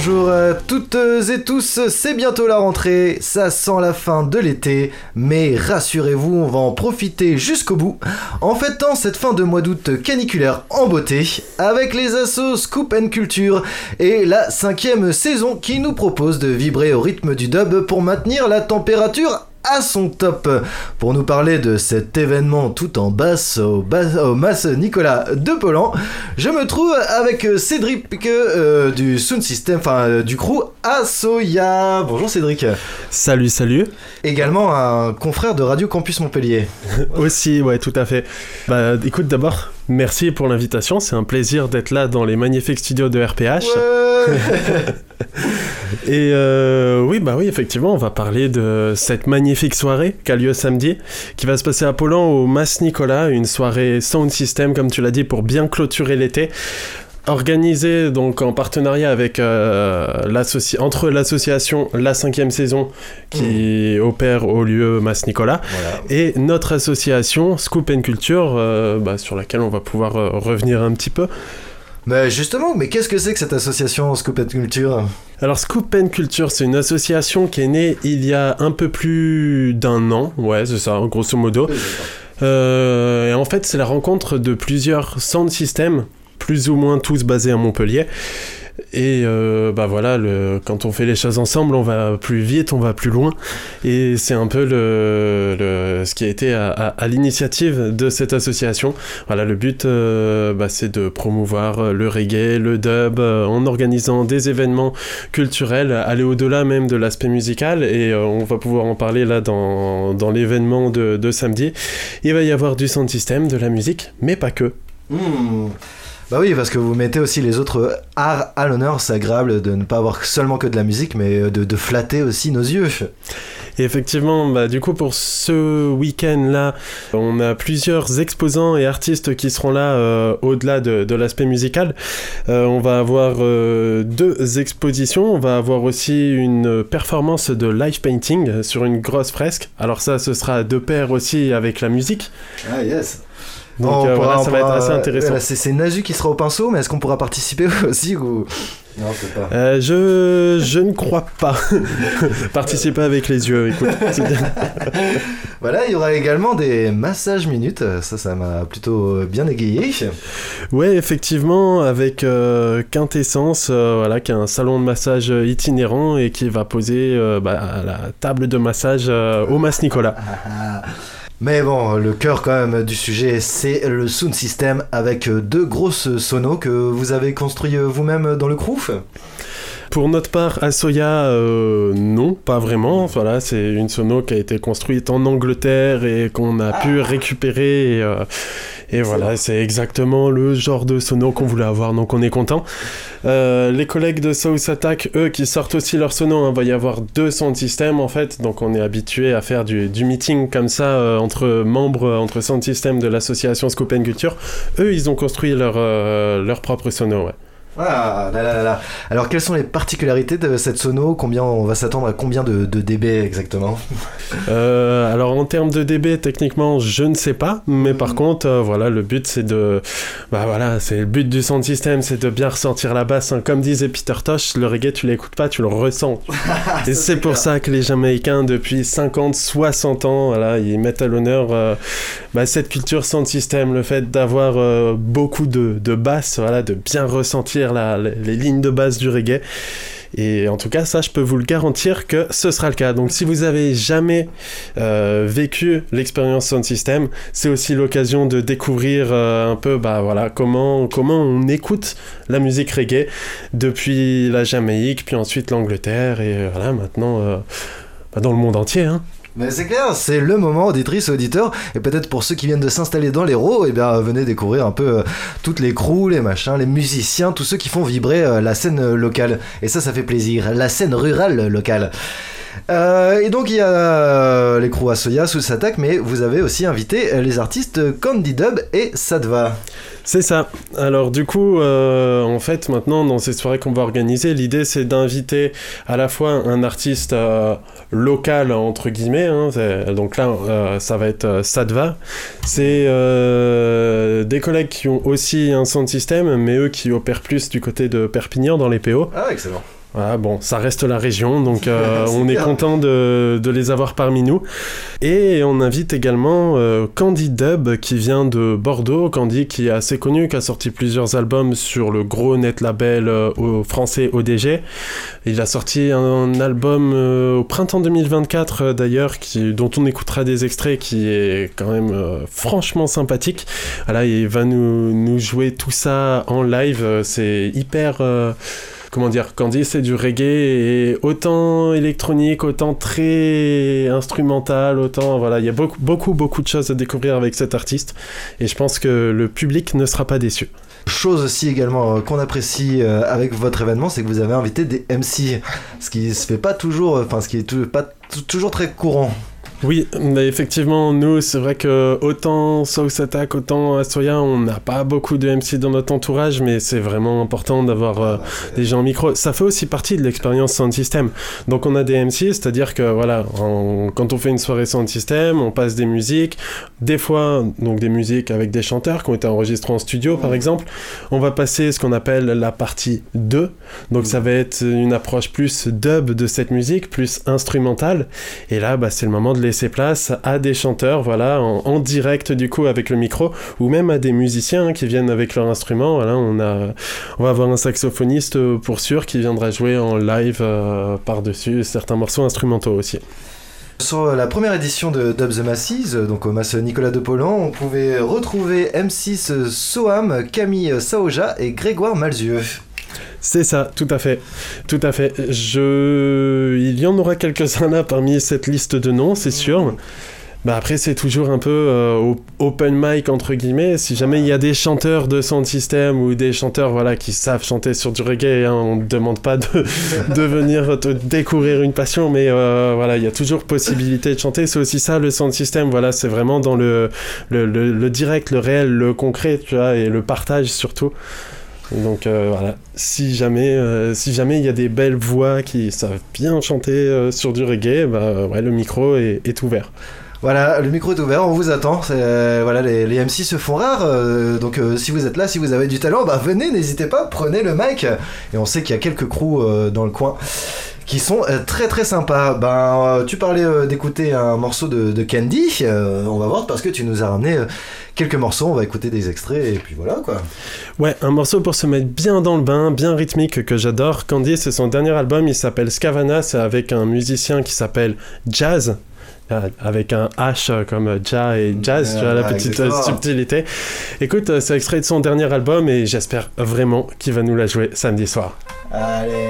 bonjour à toutes et tous, c'est bientôt la rentrée, ça sent la fin de l'été, mais rassurez-vous, on va en profiter jusqu'au bout, en fêtant cette fin de mois d'août caniculaire en beauté, avec les assos Scoop & Culture et la 5e saison qui nous propose de vibrer au rythme du dub pour maintenir la température à son top. Pour nous parler de cet événement tout en basse au Mas Nicolas de Polan, je me trouve avec Cédric du Sound System, du crew Asoya. Bonjour Cédric. Salut. Également un confrère de Radio Campus Montpellier. Aussi, ouais, tout à fait. Écoute, d'abord, merci pour l'invitation, c'est un plaisir d'être là dans les magnifiques studios de RPH. Ouais. Et oui, effectivement, on va parler de cette magnifique soirée qui a lieu samedi, qui va se passer à Polan au Mas Nicolas, une soirée Sound System, comme tu l'as dit, pour bien clôturer l'été. Organisée donc en partenariat avec entre l'association La 5e saison qui opère au lieu Mas Nicolas, voilà, et notre association Scoop & Culture, sur laquelle on va pouvoir revenir un petit peu. Mais justement, qu'est-ce que c'est que cette association Scoop & Culture ? Alors Scoop & Culture, c'est une association qui est née il y a un peu plus d'un an, ouais c'est ça, grosso modo. Et en fait c'est la rencontre de plusieurs sound systems, plus ou moins tous basés à Montpellier. Et quand on fait les choses ensemble, on va plus vite, on va plus loin. Et c'est un peu ce qui a été à l'initiative de cette association. Voilà, le but, c'est de promouvoir le reggae, le dub, en organisant des événements culturels, aller au-delà même de l'aspect musical. Et on va pouvoir en parler là dans l'événement de samedi. Il va y avoir du sound system, de la musique, mais pas que. Bah oui, parce que vous mettez aussi les autres arts à l'honneur, c'est agréable de ne pas avoir seulement que de la musique, mais de flatter aussi nos yeux. Et effectivement, du coup, pour ce week-end-là, on a plusieurs exposants et artistes qui seront là au-delà de l'aspect musical. On va avoir 2 expositions. On va avoir aussi une performance de live painting sur une grosse fresque. Alors ça, ce sera de pair aussi avec la musique. Ah yes. Donc ça va être assez intéressant. C'est Nazu qui sera au pinceau, mais est-ce qu'on pourra participer aussi ou... Non, c'est pas. Je ne crois pas. Participer avec les yeux, écoute. Voilà, il y aura également des massages minutes. Ça m'a plutôt bien égayé. Ouais, effectivement, avec Quintessence, qui est un salon de massage itinérant et qui va poser à la table de massage au Mas Nicolas. Mais bon, le cœur quand même du sujet, c'est le sound system avec 2 grosses sonos que vous avez construit vous-même dans le crew. Pour notre part, Asoya, non, pas vraiment. Voilà, c'est une sono qui a été construite en Angleterre et qu'on a pu récupérer. Et voilà, c'est exactement le genre de sono qu'on voulait avoir, donc on est content. Les collègues de South Attack, eux, qui sortent aussi leur sono, va y avoir 2 sound systems en fait, donc on est habitué à faire du meeting comme ça entre membres, entre sound systems de l'association Scoop & Culture. Eux, ils ont construit leur propre sono, ouais. Ah là. Alors quelles sont les particularités de cette sono ? On va s'attendre à combien de dB exactement ? Alors en termes de dB, techniquement, je ne sais pas, mais par contre, le but c'est c'est le but du sound system, c'est de bien ressentir la basse. Hein. Comme disait Peter Tosh, le reggae tu l'écoutes pas, tu le ressens. Et c'est pour ça que les Jamaïcains depuis 50, 60 ans, ils mettent à l'honneur cette culture sound system, le fait d'avoir beaucoup de basse, de bien ressentir les lignes de base du reggae. Et en tout cas, ça, je peux vous le garantir que ce sera le cas. Donc, si vous avez jamais vécu l'expérience Sound System, c'est aussi l'occasion de découvrir un peu, comment on écoute la musique reggae depuis la Jamaïque, puis ensuite l'Angleterre, et maintenant dans le monde entier, hein. Mais c'est clair, c'est le moment, auditrices et auditeurs, et peut-être pour ceux qui viennent de s'installer dans l'Hérault, venez découvrir un peu toutes les crews, les machins, les musiciens, tous ceux qui font vibrer la scène locale. Et ça fait plaisir, la scène rurale locale. Et donc il y a les crews Asoya, South Attack, mais vous avez aussi invité les artistes Candy Dub et Sadva. C'est ça. Alors du coup, en fait, maintenant, dans ces soirées qu'on va organiser, l'idée c'est d'inviter à la fois un artiste local, entre guillemets, hein, donc là, ça va être Sadva. C'est des collègues qui ont aussi un sound system, mais eux qui opèrent plus du côté de Perpignan, dans les PO. Ah, excellent. Voilà, bon, ça reste la région, donc on est clair. content de les avoir parmi nous. Et on invite également Candy Dub, qui vient de Bordeaux. Candy, qui est assez connu, qui a sorti plusieurs albums sur le gros net label français ODG. Il a sorti un album au printemps 2024, d'ailleurs, dont on écoutera des extraits, qui est quand même franchement sympathique. Voilà, il va nous jouer tout ça en live. C'est hyper... comment dire, Candy, c'est du reggae, et autant électronique, autant très instrumental, autant, voilà, il y a beaucoup de choses à découvrir avec cet artiste, et je pense que le public ne sera pas déçu. Chose aussi également qu'on apprécie avec votre événement, c'est que vous avez invité des MC, ce qui se fait pas toujours, ce qui est pas toujours très courant. Oui, mais effectivement, nous, c'est vrai que autant South Attack, autant Astoria, on n'a pas beaucoup de MC dans notre entourage, mais c'est vraiment important d'avoir des gens en micro. Ça fait aussi partie de l'expérience Sound System. Donc on a des MC, c'est-à-dire que voilà, quand on fait une soirée Sound System, on passe des musiques, des fois donc des musiques avec des chanteurs qui ont été enregistrés en studio par exemple. On va passer ce qu'on appelle la partie 2, donc ça va être une approche plus dub de cette musique, plus instrumentale, et là c'est le moment de laisser place à des chanteurs, voilà, en direct du coup avec le micro, ou même à des musiciens qui viennent avec leur instrument. Voilà, on va avoir un saxophoniste pour sûr qui viendra jouer en live par-dessus certains morceaux instrumentaux aussi. Sur la première édition de Dub the Masses, donc au Mas Nicolas de Paulan, on pouvait retrouver M6 Soham, Camille Saoja et Grégoire Malzieu. C'est ça, tout à fait. Tout à fait. Il y en aura quelques-uns là parmi cette liste de noms, c'est sûr. Après, c'est toujours un peu open mic, entre guillemets. Si jamais il y a des chanteurs de sound system ou des chanteurs qui savent chanter sur du reggae, on ne demande pas de venir te découvrir une passion, mais il y a toujours possibilité de chanter. C'est aussi ça, le sound system. Voilà, c'est vraiment dans le direct, le réel, le concret, tu vois, et le partage surtout. Donc si jamais il y a des belles voix qui savent bien chanter sur du reggae, le micro est ouvert. Voilà, le micro est ouvert, on vous attend. Les MC se font rares, donc si vous êtes là, si vous avez du talent, venez, n'hésitez pas, prenez le mic. Et on sait qu'il y a quelques crews dans le coin qui sont très très sympas. Tu parlais d'écouter un morceau de Candy, on va voir parce que tu nous as ramené quelques morceaux, on va écouter des extraits et puis voilà quoi. Ouais, un morceau pour se mettre bien dans le bain, bien rythmique, que j'adore. Candy, c'est son dernier album, il s'appelle Scavana, c'est avec un musicien qui s'appelle Jazz, avec un H comme Ja et Jazz, tu vois la petite subtilité. Écoute, c'est extrait de son dernier album et j'espère vraiment qu'il va nous la jouer samedi soir. Allez.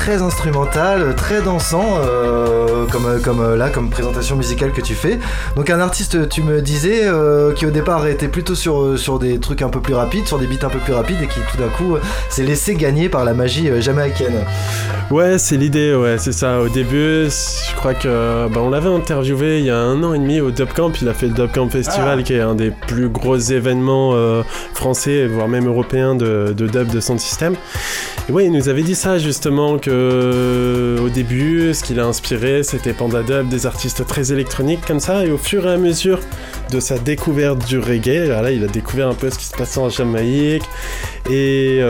très instrumental, très dansant, comme présentation musicale que tu fais. Donc un artiste, tu me disais, qui au départ était plutôt sur des trucs un peu plus rapides, sur des beats un peu plus rapides, et qui tout d'un coup s'est laissé gagner par la magie jamaïcaine. Ouais, c'est l'idée, ouais, c'est ça. Au début, je crois que on l'avait interviewé il y a 1 an et demi au Dubcamp. Il a fait le Dubcamp Festival, qui est un des plus gros événements français, voire même européens de dub de Sound System. Et ouais, il nous avait dit ça justement, que au début, ce qui l'a inspiré, c'était Panda Dub, des artistes très électroniques comme ça. Et au fur et à mesure de sa découverte du reggae, là, il a découvert un peu ce qui se passait en Jamaïque. Et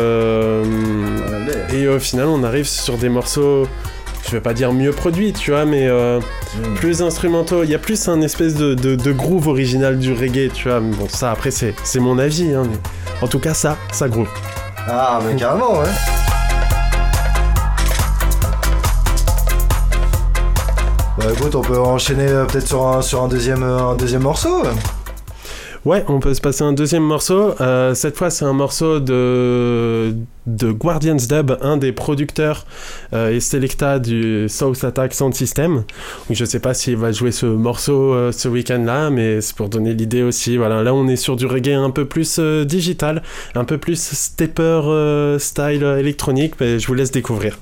au final, on arrive sur des morceaux, je vais pas dire mieux produits, tu vois, mais plus instrumentaux. Il y a plus un espèce de groove original du reggae, tu vois. Bon, ça, après, c'est mon avis, hein, mais en tout cas, ça groove. Ah, mais carrément, ouais. Bah écoute, on peut enchaîner peut-être sur un deuxième morceau. Ouais, on peut se passer un deuxième morceau. Cette fois, c'est un morceau de Guardians Dub, un des producteurs et selecta du South Attack Sound System. Donc, je sais pas s'il va jouer ce morceau ce week-end-là, mais c'est pour donner l'idée aussi. Voilà, là, on est sur du reggae un peu plus digital, un peu plus stepper style électronique, mais je vous laisse découvrir.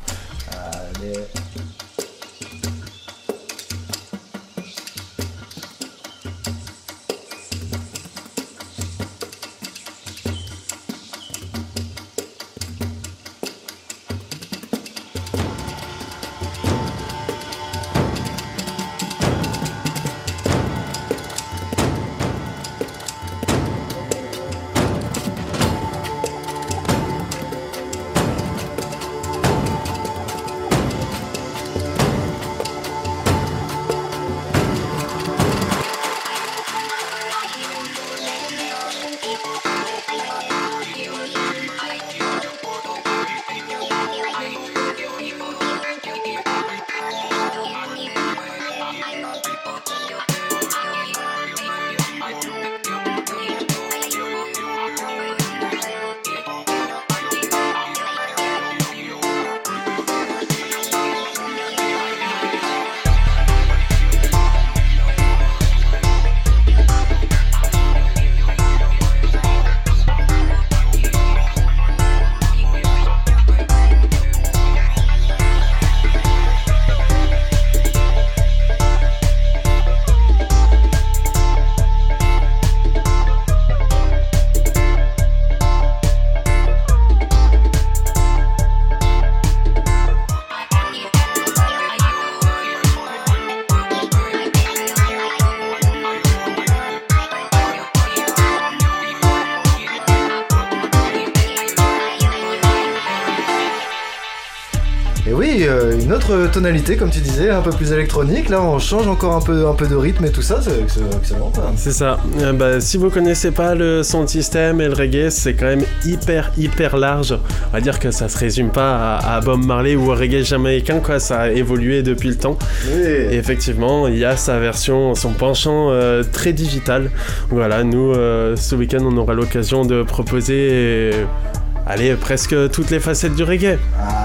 Une autre tonalité, comme tu disais, un peu plus électronique. Là, on change encore un peu de rythme et tout ça, c'est excellent, quoi. C'est ça. Si vous connaissez pas le sound system et le reggae, c'est quand même hyper large. On va dire que ça se résume pas à Bob Marley ou au reggae jamaïcain, quoi. Ça a évolué depuis le temps. Oui. Et effectivement, il y a sa version, son penchant très digital. Voilà, nous, ce week-end, on aura l'occasion de proposer... Allez, presque toutes les facettes du reggae.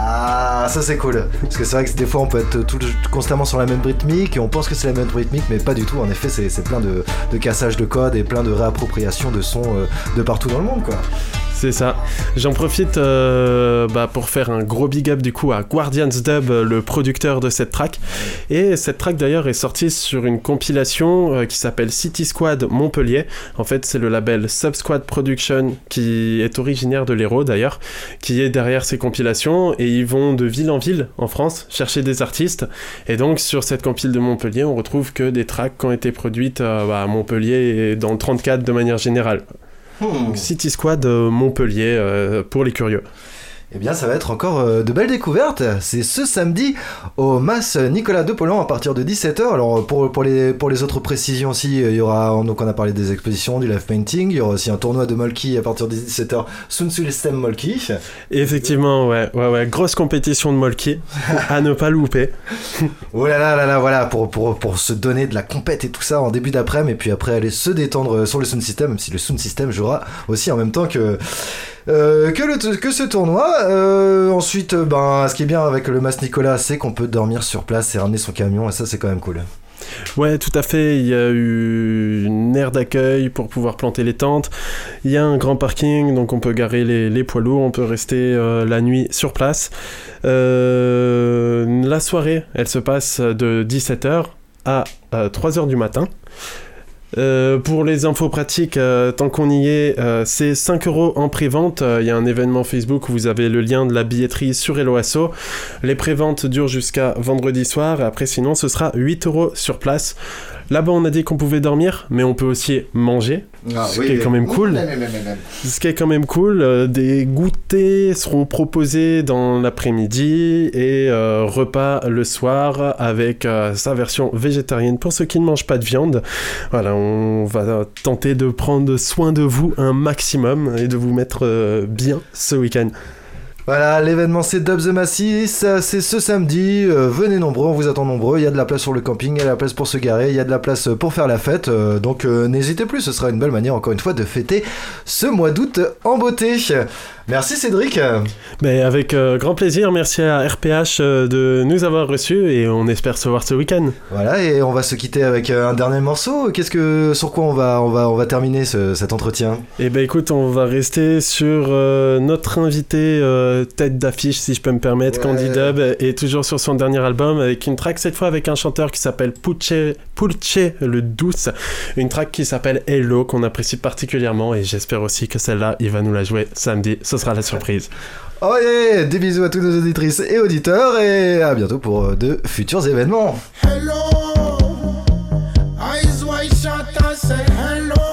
Ah, ça c'est cool. Parce que c'est vrai que des fois on peut être constamment sur la même rythmique et on pense que c'est la même rythmique, mais pas du tout. En effet, c'est plein de cassages de code et plein de réappropriation de sons de partout dans le monde, quoi. C'est ça. J'en profite pour faire un gros big up du coup à Guardians Dub, le producteur de cette track. Et cette track d'ailleurs est sortie sur une compilation qui s'appelle City Squad Montpellier. En fait, c'est le label Subsquad Production qui est originaire de l'Hérault d'ailleurs, qui est derrière ces compilations, et ils vont de ville en ville en France chercher des artistes. Et donc sur cette compile de Montpellier, on retrouve que des tracks qui ont été produites à Montpellier et dans le 34 de manière générale. Donc City Squad Montpellier pour les curieux. Eh bien, ça va être encore de belles découvertes. C'est ce samedi au Mas Nicolas Depollan à partir de 17h. Alors, pour les autres précisions aussi, il y aura, donc on a parlé des expositions, du live painting. Il y aura aussi un tournoi de Molki à partir de 17h, Sound System Molki. Effectivement, ouais. Grosse compétition de Molki à ne pas louper. Oh là là, voilà, pour se donner de la compète et tout ça en début d'après-midi, et puis après aller se détendre sur le Sound System, même si le Sound System jouera aussi en même temps que que ce tournoi. Ensuite, ce qui est bien avec le Mas Nicolas, c'est qu'on peut dormir sur place et ramener son camion, et ça c'est quand même cool. Ouais, tout à fait. Il y a eu une aire d'accueil pour pouvoir planter les tentes. Il y a un grand parking, donc on peut garer les poids lourds. On peut rester la nuit sur place. La soirée, elle se passe de 17h à 3h du matin. Pour les infos pratiques, tant qu'on y est, c'est 5 € en pré-vente. Il y a un événement Facebook où vous avez le lien de la billetterie sur Helloasso. Les pré-ventes durent jusqu'à vendredi soir. Et après, sinon, ce sera 8 € sur place. Là-bas, on a dit qu'on pouvait dormir, mais on peut aussi manger, ce qui est quand même cool. Ce qui est quand même cool. Des goûters seront proposés dans l'après-midi et repas le soir avec sa version végétarienne pour ceux qui ne mangent pas de viande. Voilà, on va tenter de prendre soin de vous un maximum et de vous mettre bien ce week-end. Voilà, l'événement c'est Dub the Massy, c'est ce samedi, venez nombreux, on vous attend nombreux, il y a de la place sur le camping, il y a de la place pour se garer, il y a de la place pour faire la fête, donc n'hésitez plus, ce sera une belle manière encore une fois de fêter ce mois d'août en beauté. Merci Cédric. Mais avec grand plaisir, merci à RPH de nous avoir reçus et on espère se voir ce week-end. Voilà, et on va se quitter avec un dernier morceau. Sur quoi on va terminer cet entretien? Eh ben écoute, on va rester sur notre invité tête d'affiche, si je peux me permettre, ouais. Candy Dub, et toujours sur son dernier album avec une track cette fois avec un chanteur qui s'appelle Pulce le Douce, une track qui s'appelle Hello qu'on apprécie particulièrement et j'espère aussi que celle-là il va nous la jouer samedi. Ce sera la surprise. Oh yeah, des bisous à tous nos auditrices et auditeurs et à bientôt pour de futurs événements. Hello, eyes wide shut, I say hello.